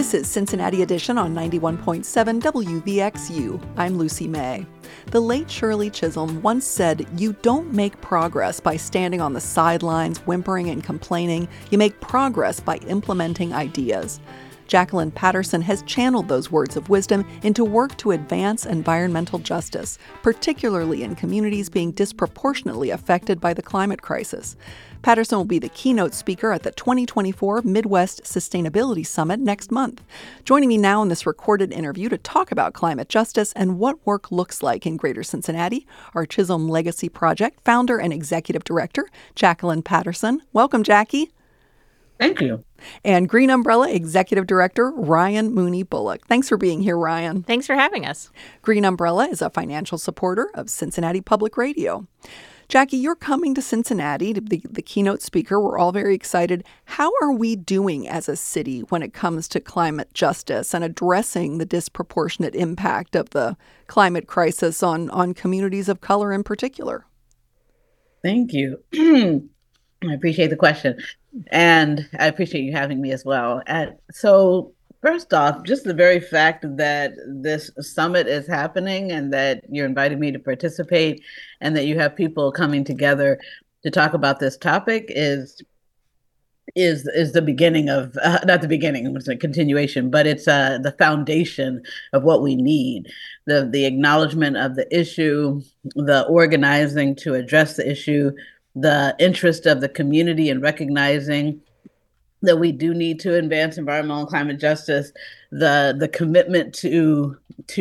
This is Cincinnati Edition on 91.7 WVXU. I'm Lucy May. The late Shirley Chisholm once said, "You don't make progress by standing on the sidelines, whimpering and complaining. You make progress by implementing ideas." Jacqueline Patterson has channeled those words of wisdom into work to advance environmental justice, particularly in communities being disproportionately affected by the climate crisis. Patterson will be the keynote speaker at the 2024 Midwest Sustainability Summit next month. Joining me now in this recorded interview to talk about climate justice and what work looks like in Greater Cincinnati are Chisholm Legacy Project founder and executive director, Jacqueline Patterson. Welcome, Jackie. Thank you. And Green Umbrella Executive Director, Ryan Mooney Bullock. Thanks for being here, Ryan. Thanks for having us. Green Umbrella is a financial supporter of Cincinnati Public Radio. Jackie, you're coming to Cincinnati to be the keynote speaker. We're all very excited. How are we doing as a city when it comes to climate justice and addressing the disproportionate impact of the climate crisis on communities of color in particular? Thank you. I appreciate the question. And I appreciate you having me as well. So first off, just the very fact that this summit is happening and that you're inviting me to participate and that you have people coming together to talk about this topic is the beginning of, not the beginning, it's a continuation, but it's the foundation of what we need. The acknowledgement of the issue, the organizing to address the issue, the interest of the community in recognizing that we do need to advance environmental and climate justice, the commitment to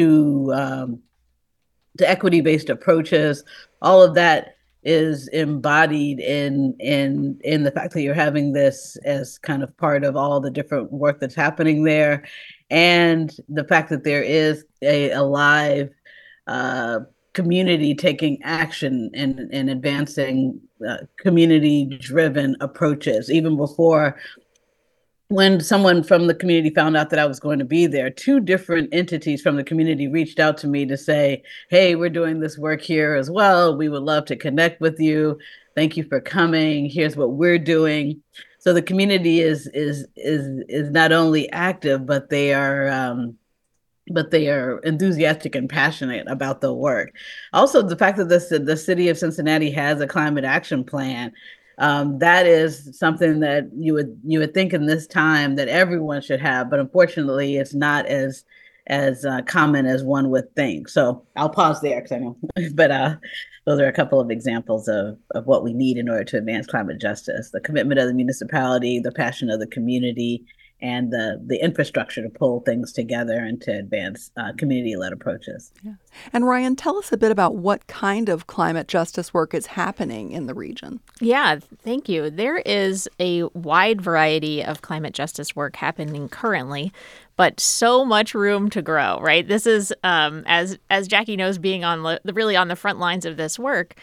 equity-based approaches, all of that is embodied in the fact that you're having this as kind of part of all the different work that's happening there, and the fact that there is a live community taking action and advancing community-driven approaches. Even before, when someone from the community found out that I was going to be there, two different entities from the community reached out to me to say, "Hey, we're doing this work here as well. We would love to connect with you. Thank you for coming. Here's what we're doing." So the community is not only active, but they are enthusiastic and passionate about the work. Also, the fact that the city of Cincinnati has a climate action plan, that is something that you would think in this time that everyone should have, but unfortunately, it's not as common as one would think. So I'll pause there because I know, but those are a couple of examples of what we need in order to advance climate justice: the commitment of the municipality, the passion of the community, and the infrastructure to pull things together and to advance community-led approaches. Yeah. And Ryan, tell us a bit about what kind of climate justice work is happening in the region. Yeah, thank you. There is a wide variety of climate justice work happening currently, but so much room to grow, right? This is, as Jackie knows, being really on the front lines of this work,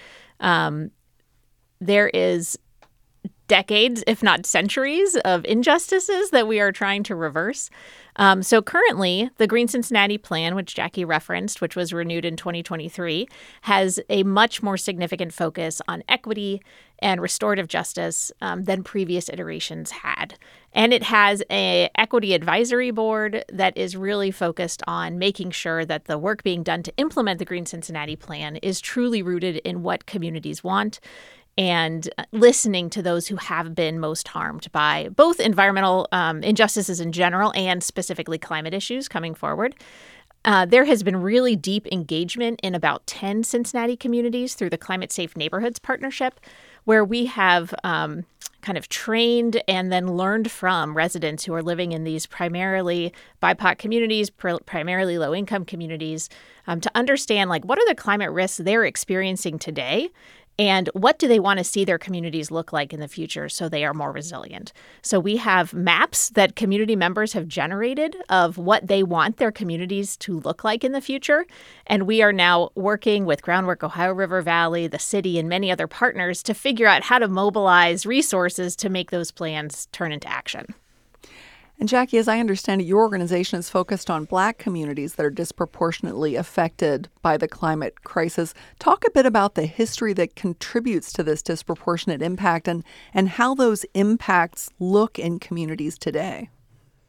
there is decades, if not centuries, of injustices that we are trying to reverse. So currently, the Green Cincinnati Plan, which Jackie referenced, which was renewed in 2023, has a much more significant focus on equity and restorative justice than previous iterations had. And it has an equity advisory board that is really focused on making sure that the work being done to implement the Green Cincinnati Plan is truly rooted in what communities want and listening to those who have been most harmed by both environmental injustices in general and specifically climate issues coming forward. There has been really deep engagement in about 10 Cincinnati communities through the Climate Safe Neighborhoods Partnership, where we have kind of trained and then learned from residents who are living in these primarily BIPOC communities, primarily low-income communities, to understand what are the climate risks they're experiencing today, and what do they want to see their communities look like in the future so they are more resilient? So we have maps that community members have generated of what they want their communities to look like in the future. And we are now working with Groundwork Ohio River Valley, the city, and many other partners to figure out how to mobilize resources to make those plans turn into action. And Jackie, as I understand it, your organization is focused on Black communities that are disproportionately affected by the climate crisis. Talk a bit about the history that contributes to this disproportionate impact and how those impacts look in communities today.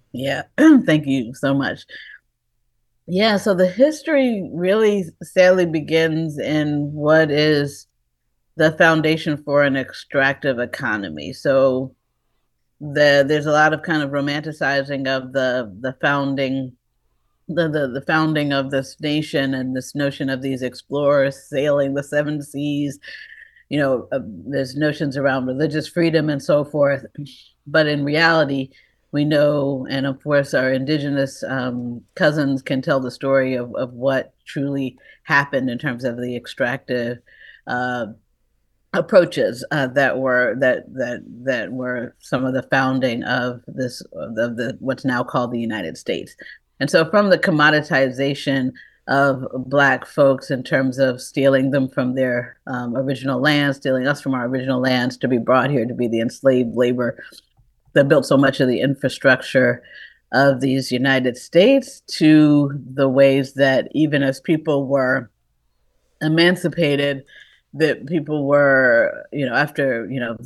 Yeah, thank you so much. Yeah, so the history really sadly begins in what is the foundation for an extractive economy. So there's a lot of kind of romanticizing of the founding the founding of this nation and this notion of these explorers sailing the seven seas. There's notions around religious freedom and so forth, but in reality, we know, and of course, our indigenous cousins can tell the story of what truly happened in terms of the extractive uh, approaches that were some of the founding of this of the what's now called the United States. And so from the commoditization of Black folks in terms of stealing them from their original lands, stealing us from our original lands to be brought here to be the enslaved labor that built so much of the infrastructure of these United States, to the ways that even as people were emancipated, that people were, after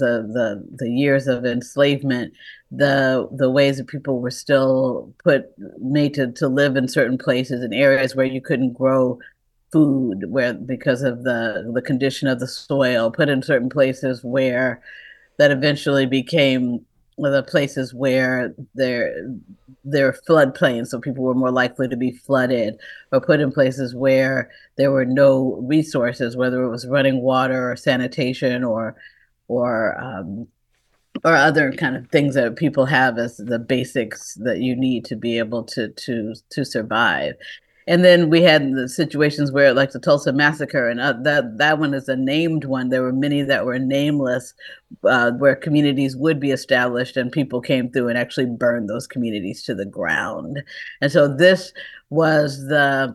the years of enslavement, the ways that people were still made to live in certain places in areas where you couldn't grow food, where because of the condition of the soil, put in certain places where that eventually became the places where they're floodplains, so people were more likely to be flooded, or put in places where there were no resources, whether it was running water or sanitation or or other kind of things that people have as the basics that you need to be able to survive. And then we had the situations where, like the Tulsa massacre, and that one is a named one. There were many that were nameless, where communities would be established and people came through and actually burned those communities to the ground. And so this was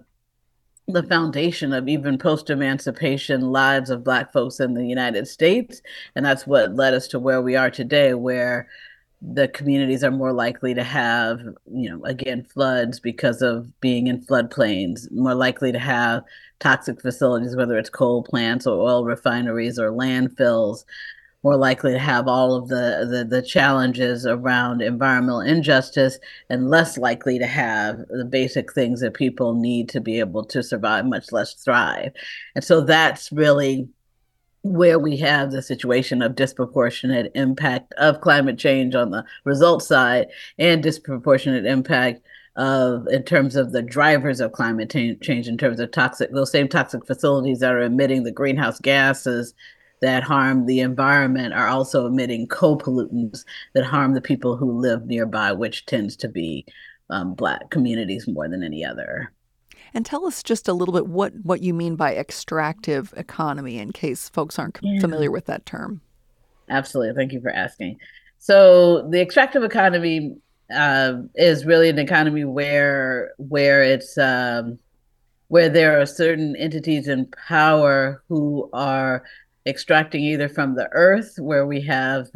the foundation of even post-emancipation lives of Black folks in the United States. And that's what led us to where we are today, where the communities are more likely to have, again, floods because of being in floodplains, more likely to have toxic facilities, whether it's coal plants or oil refineries or landfills, more likely to have all of the challenges around environmental injustice, and less likely to have the basic things that people need to be able to survive, much less thrive. And so that's really where we have the situation of disproportionate impact of climate change on the result side, and disproportionate impact in terms of the drivers of climate change, in terms of those same toxic facilities that are emitting the greenhouse gases that harm the environment are also emitting co-pollutants that harm the people who live nearby, which tends to be Black communities more than any other. And tell us just a little bit what you mean by extractive economy, in case folks aren't familiar with that term. Absolutely. Thank you for asking. So the extractive economy is really an economy where there are certain entities in power who are extracting either from the earth, where we have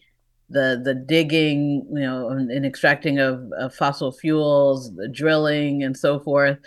the digging, and extracting of fossil fuels, the drilling and so forth,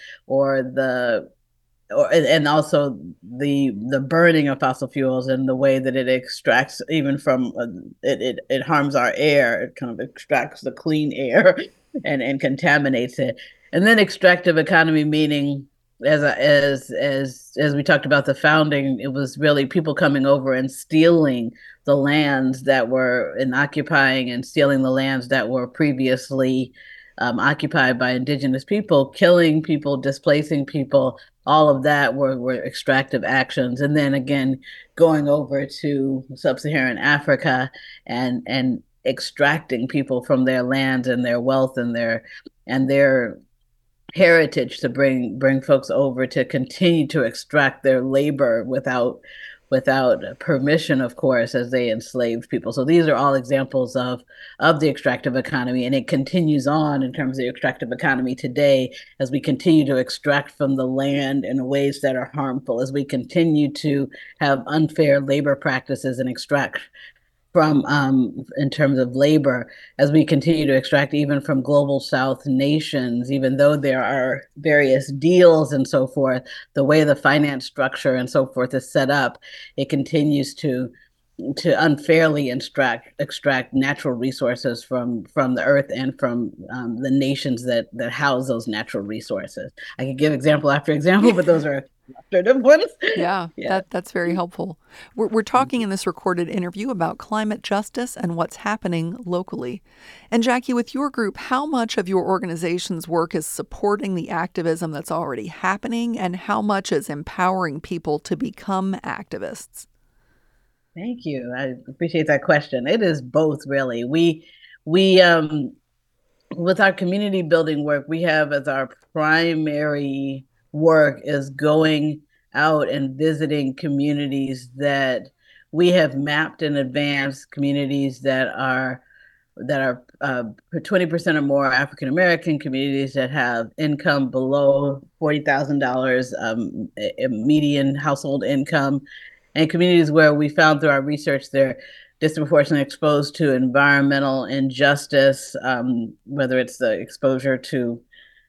and also the burning of fossil fuels, and the way that it extracts even from it harms our air. It kind of extracts the clean air and contaminates it. And then extractive economy, meaning, as we talked about the founding, it was really people coming over and stealing the lands that were occupying and stealing the lands that were previously occupied by indigenous people, killing people, displacing people. All of that were extractive actions. And then again, going over to sub-Saharan Africa and extracting people from their lands and their wealth and their heritage, to bring folks over to continue to extract their labor without permission, of course, as they enslaved people. So these are all examples of the extractive economy, and it continues on in terms of the extractive economy today, as we continue to extract from the land in ways that are harmful, as we continue to have unfair labor practices and extract from in terms of labor, as we continue to extract even from global South nations, even though there are various deals and so forth, the way the finance structure and so forth is set up, it continues to unfairly extract natural resources from the earth and from the nations that house those natural resources. I could give example after example, but those are illustrative ones. Yeah, that's very helpful. We're talking in this recorded interview about climate justice and what's happening locally. And Jackie, with your group, how much of your organization's work is supporting the activism that's already happening, and how much is empowering people to become activists? Thank you. I appreciate that question. It is both, really. We with our community building work, we have as our primary work is going out and visiting communities that we have mapped in advance, communities that are 20% or more African American, communities that have income below $40,000 median household income, and communities where we found through our research they're disproportionately exposed to environmental injustice, whether it's the exposure to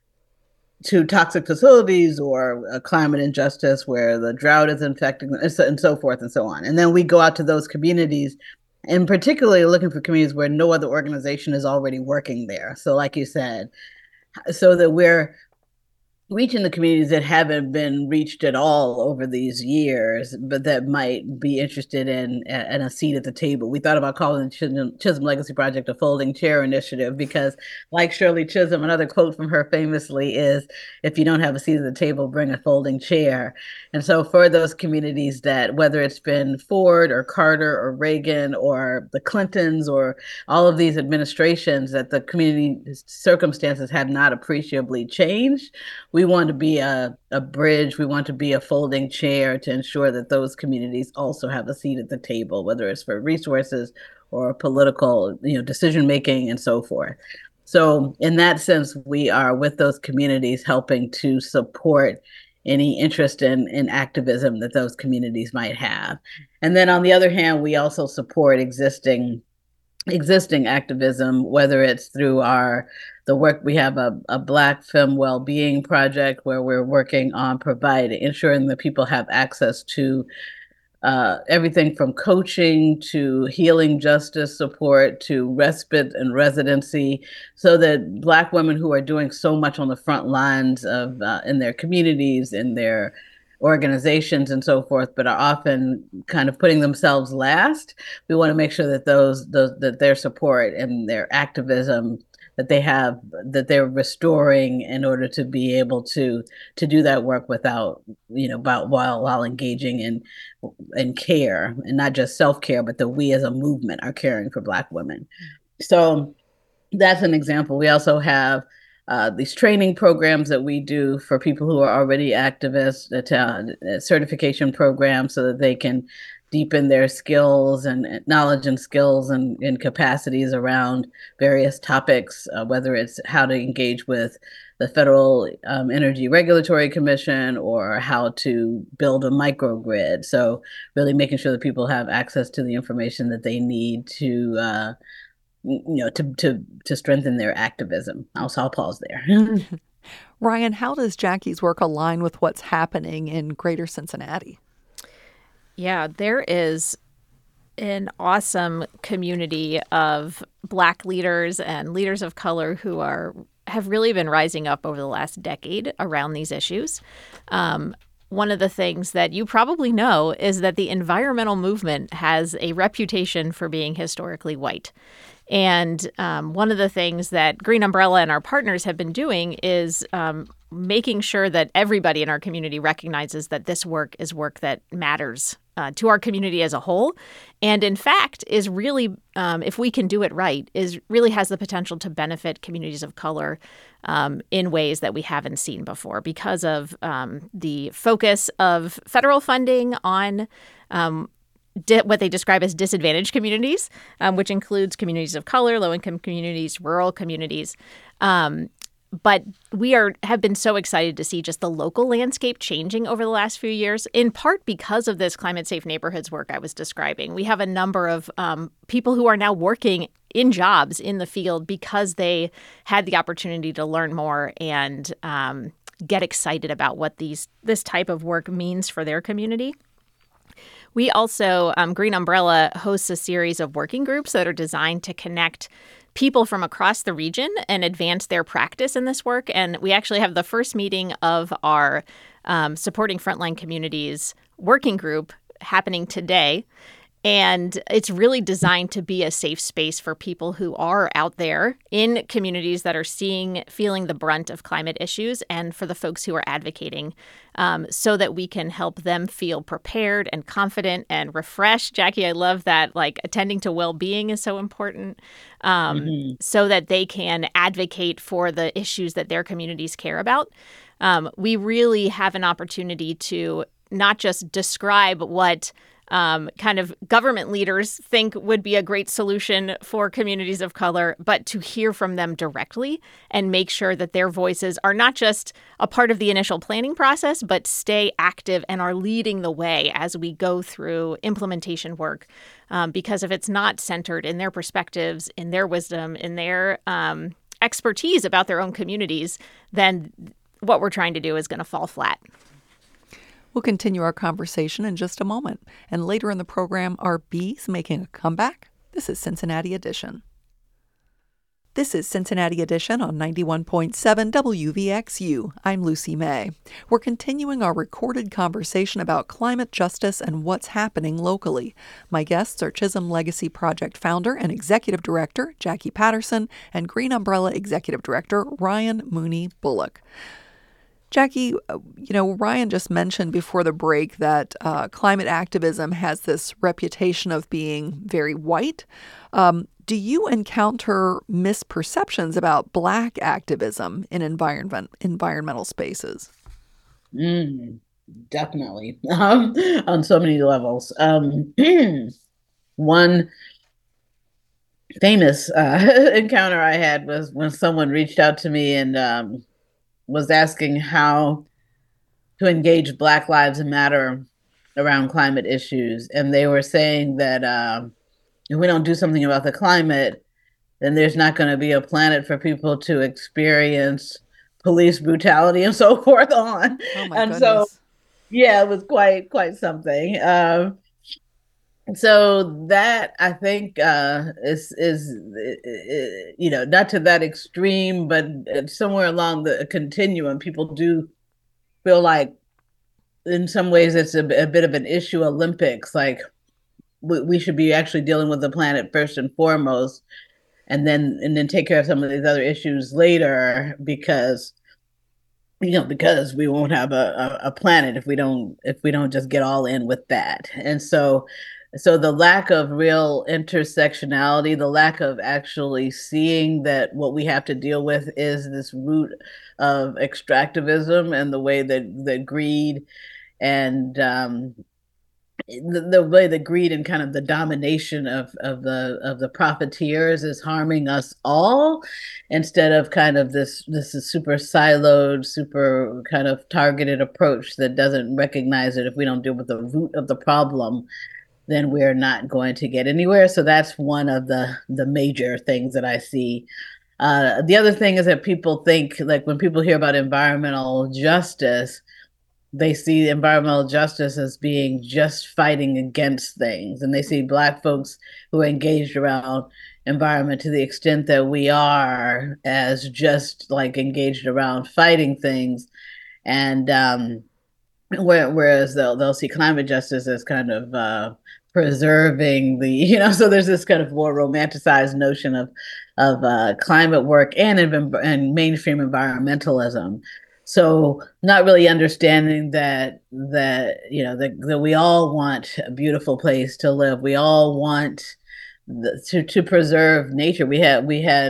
toxic facilities or climate injustice where the drought is infecting them, and so forth and so on. And then we go out to those communities, and particularly looking for communities where no other organization is already working there. So like you said, so that we're reaching the communities that haven't been reached at all over these years, but that might be interested in a seat at the table. We thought about calling the Chisholm Legacy Project a folding chair initiative because, like Shirley Chisholm, another quote from her famously is, "If you don't have a seat at the table, bring a folding chair." And so for those communities that, whether it's been Ford or Carter or Reagan or the Clintons or all of these administrations, that the community circumstances have not appreciably changed, we want to be a bridge. We want to be a folding chair to ensure that those communities also have a seat at the table, whether it's for resources or political, decision making and so forth. So in that sense, we are with those communities helping to support any interest in activism that those communities might have. And then on the other hand, we also support existing activism, whether it's through the work. We have a Black Femme Wellbeing project where we're working on ensuring that people have access to everything from coaching to healing justice support to respite and residency, so that Black women who are doing so much on the front lines of in their communities, in their organizations and so forth, but are often kind of putting themselves last. We want to make sure that that their support and their activism that they're restoring in order to be able to do that work while engaging in care, and not just self-care, but that we as a movement are caring for Black women. So that's an example. We also have these training programs that we do for people who are already activists, certification programs, so that they can deepen their skills and knowledge and skills and capacities around various topics, whether it's how to engage with the Federal Energy Regulatory Commission or how to build a microgrid. So really making sure that people have access to the information that they need to strengthen their activism. I'll pause there. Ryan, how does Jackie's work align with what's happening in Greater Cincinnati? Yeah, there is an awesome community of Black leaders and leaders of color who have really been rising up over the last decade around these issues. One of the things that you probably know is that the environmental movement has a reputation for being historically white. And one of the things that Green Umbrella and our partners have been doing is making sure that everybody in our community recognizes that this work is work that matters to our community as a whole. And in fact, is really, if we can do it right, really has the potential to benefit communities of color in ways that we haven't seen before because of the focus of federal funding on what they describe as disadvantaged communities, which includes communities of color, low-income communities, rural communities. But we have been so excited to see just the local landscape changing over the last few years, in part because of this climate safe neighborhoods work I was describing. We have a number of people who are now working in jobs in the field because they had the opportunity to learn more and get excited about what this type of work means for their community. We also, Green Umbrella hosts a series of working groups that are designed to connect people from across the region and advance their practice in this work. And we actually have the first meeting of our Supporting Frontline Communities working group happening today. And it's really designed to be a safe space for people who are out there in communities that are feeling the brunt of climate issues, and for the folks who are advocating, so that we can help them feel prepared and confident and refreshed. Jackie, I love that, like, attending to well-being is so important, so that they can advocate for the issues that their communities care about. We really have an opportunity to not just describe what kind of government leaders think would be a great solution for communities of color, but to hear from them directly and make sure that their voices are not just a part of the initial planning process, but stay active and are leading the way as we go through implementation work. Because if it's not centered in their perspectives, in their wisdom, in their expertise about their own communities, then what we're trying to do is going to fall flat. We'll continue our conversation in just a moment. And later in the program, are bees making a comeback? This is Cincinnati Edition. This is Cincinnati Edition on 91.7 WVXU. I'm Lucy May. We're continuing our recorded conversation about climate justice and what's happening locally. My guests are Chisholm Legacy Project founder and executive director Jackie Patterson and Green Umbrella executive director Ryan Mooney Bullock. Jackie, Ryan just mentioned before the break that climate activism has this reputation of being very white. Do you encounter misperceptions about Black activism in environmental spaces? Definitely, on so many levels. One famous encounter I had was when someone reached out to me and was asking how to engage Black Lives Matter around climate issues. And they were saying that if we don't do something about the climate, then there's not going to be a planet for people to experience police brutality and so forth on. Oh my and goodness. So, yeah, it was quite something. So that, I think, is not to that extreme, but somewhere along the continuum, people do feel like in some ways it's a bit of an issue Olympics. Like we should be actually dealing with the planet first and foremost, and then take care of some of these other issues later, because we won't have a planet if we don't just get all in with that. And so the lack of real intersectionality, the lack of actually seeing that what we have to deal with is this root of extractivism and the way that greed and the way that greed and kind of the domination of the profiteers is harming us all, instead of kind of this super siloed, super kind of targeted approach that doesn't recognize that if we don't deal with the root of the problem, then we're not going to get anywhere. So that's one of the major things that I see. The other thing is that people think, like, when people hear about environmental justice, they see environmental justice as being just fighting against things. And they see Black folks who are engaged around environment to the extent that we are as just like engaged around fighting things. And whereas they'll see climate justice as kind of preserving so there's this kind of more romanticized notion of climate work and mainstream environmentalism. So not really understanding that we all want a beautiful place to live. We all want to preserve nature. We as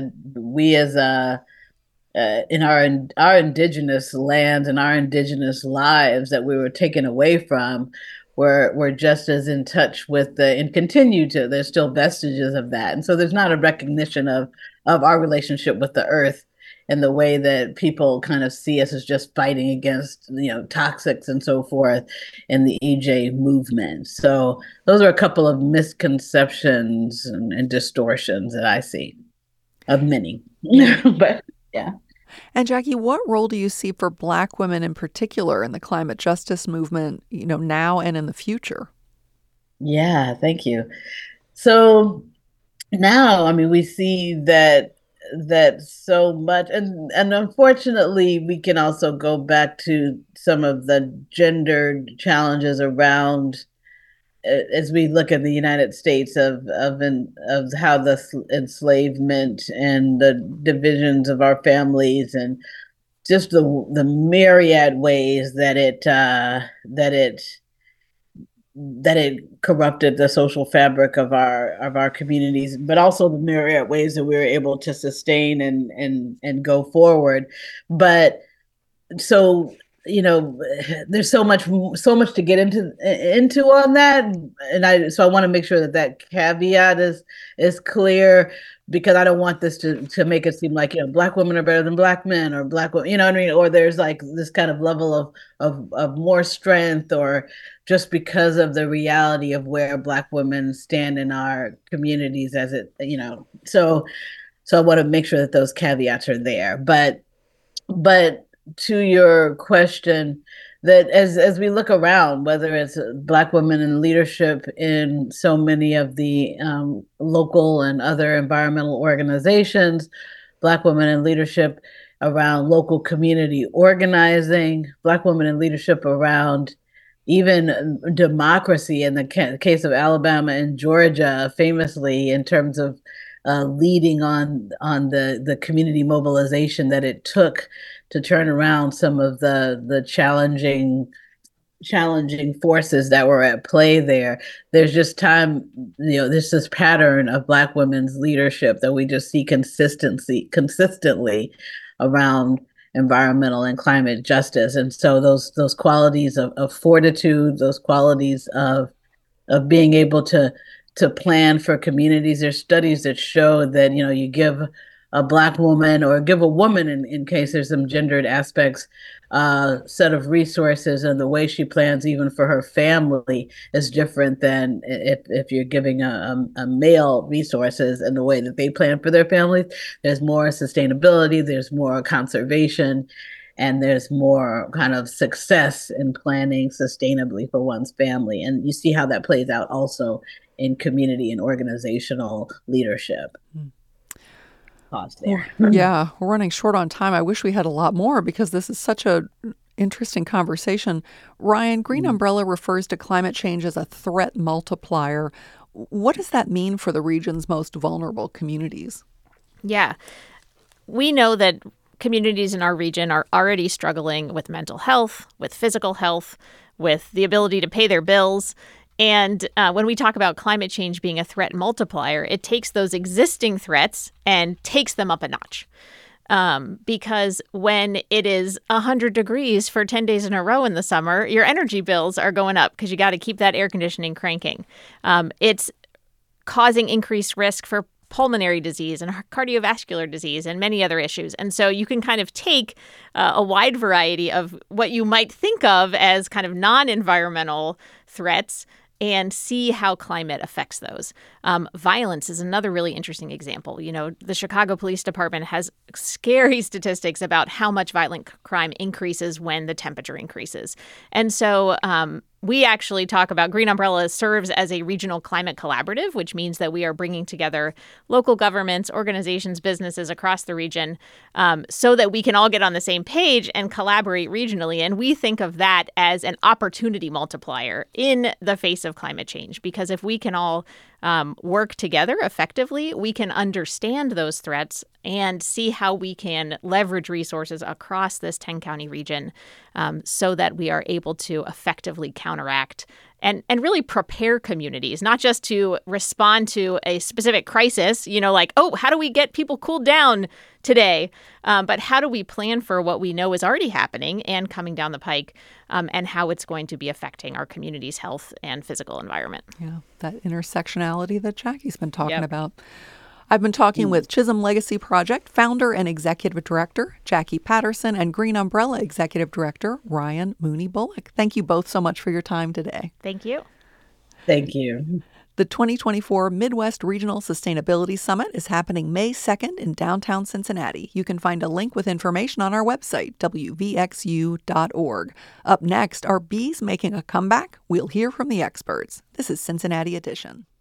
in our indigenous lands and our indigenous lives that we were taken away from, we're just as in touch with and continue to. There's still vestiges of that, and so there's not a recognition of our relationship with the earth and the way that people kind of see us as just fighting against toxics and so forth in the EJ movement. So those are a couple of misconceptions and distortions that I see, of many. But yeah. And Jackie, what role do you see for Black women in particular in the climate justice movement, now and in the future? Yeah, thank you. So now, I mean, we see that so much, and unfortunately, we can also go back to some of the gendered challenges around as we look at the United States of how the enslavement and the divisions of our families and just the myriad ways that it corrupted the social fabric of our communities, but also the myriad ways that we were able to sustain and go forward. But so there's so much to get into on that, and I want to make sure that that caveat is clear, because I don't want this to make it seem like black women are better than black men, or black women, you know what I mean, or there's like this kind of level of more strength, or just because of the reality of where black women stand in our communities as so I want to make sure that those caveats are there. But to your question, that as we look around, whether it's Black women in leadership in so many of the local and other environmental organizations, Black women in leadership around local community organizing, Black women in leadership around even democracy, in the case of Alabama and Georgia, famously in terms of leading on the community mobilization that it took to turn around some of the challenging forces that were at play there. There's just there's this pattern of Black women's leadership that we just see consistently around environmental and climate justice. And so those qualities of fortitude, those qualities of being able to plan for communities. There's studies that show that you give a Black woman, or give a woman, in case there's some gendered aspects, set of resources, and the way she plans even for her family is different than if you're giving a male resources, and the way that they plan for their families. There's more sustainability, there's more conservation, and there's more kind of success in planning sustainably for one's family. And you see how that plays out also in community and organizational leadership. Pause there. Yeah, we're running short on time. I wish we had a lot more, because this is such a interesting conversation. Ryan, Green Umbrella refers to climate change as a threat multiplier. What does that mean for the region's most vulnerable communities? Yeah, we know that communities in our region are already struggling with mental health, with physical health, with the ability to pay their bills. And when we talk about climate change being a threat multiplier, it takes those existing threats and takes them up a notch. Because when it is 100 degrees for 10 days in a row in the summer, your energy bills are going up because you got to keep that air conditioning cranking. It's causing increased risk for pulmonary disease and cardiovascular disease and many other issues. And so you can kind of take a wide variety of what you might think of as kind of non-environmental threats and see how climate affects those. Violence is another really interesting example. The Chicago Police Department has scary statistics about how much violent crime increases when the temperature increases. And so we actually talk about Green Umbrella serves as a regional climate collaborative, which means that we are bringing together local governments, organizations, businesses across the region so that we can all get on the same page and collaborate regionally. And we think of that as an opportunity multiplier in the face of climate change, because if we can all work together effectively, we can understand those threats and see how we can leverage resources across this 10-county region so that we are able to effectively counteract and really prepare communities, not just to respond to a specific crisis, like, oh, how do we get people cooled down today? But how do we plan for what we know is already happening and coming down the pike, and how it's going to be affecting our community's health and physical environment? Yeah, that intersectionality that Jackie's been talking about. I've been talking with Chisholm Legacy Project founder and executive director Jackie Patterson and Green Umbrella executive director Ryan Mooney Bullock. Thank you both so much for your time today. Thank you. Thank you. The 2024 Midwest Regional Sustainability Summit is happening May 2nd in downtown Cincinnati. You can find a link with information on our website, wvxu.org. Up next, are bees making a comeback? We'll hear from the experts. This is Cincinnati Edition.